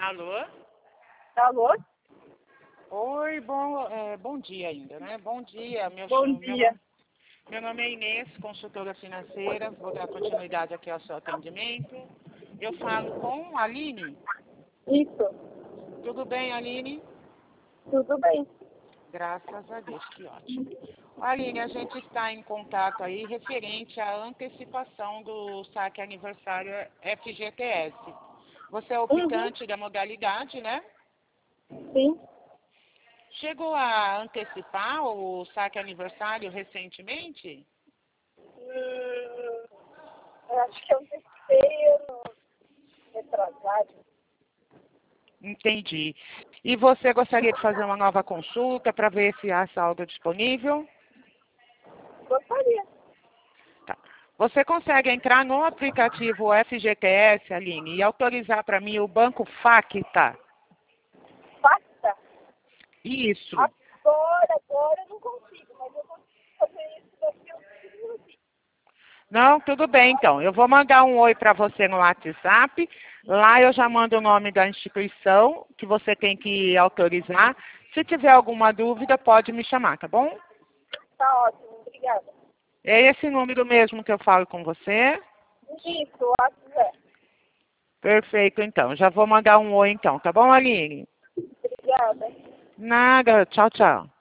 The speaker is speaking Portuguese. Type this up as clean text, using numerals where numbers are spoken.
Alô? Alô? Oi, bom dia ainda, né? Bom dia. Bom dia. Meu nome é Inês, consultora financeira. Vou dar continuidade aqui ao seu atendimento. Eu falo com a Aline. Isso. Tudo bem, Aline? Tudo bem. Graças a Deus, que ótimo. Aline, a gente está em contato aí referente à antecipação do saque aniversário FGTS. Você é optante da modalidade, né? Sim. Chegou a antecipar o saque aniversário recentemente? Eu acho que eu testei ano retrasado. Entendi. E você gostaria de fazer uma nova consulta para ver se há saldo disponível? Gostaria. Tá. Você consegue entrar no aplicativo FGTS, Aline, e autorizar para mim o banco Facta? Facta? Isso. Agora eu não consigo, mas eu consigo fazer isso daqui a uns 5 minutinhos. Não, tudo bem então. Eu vou mandar um oi para você no WhatsApp. Lá eu já mando o nome da instituição que você tem que autorizar. Se tiver alguma dúvida, pode me chamar, tá bom? Tá ótimo, obrigada. É esse número mesmo que eu falo com você? Isso, WhatsApp. Perfeito, então. Já vou mandar um oi então, tá bom, Aline? Obrigada. Nada. Tchau, tchau.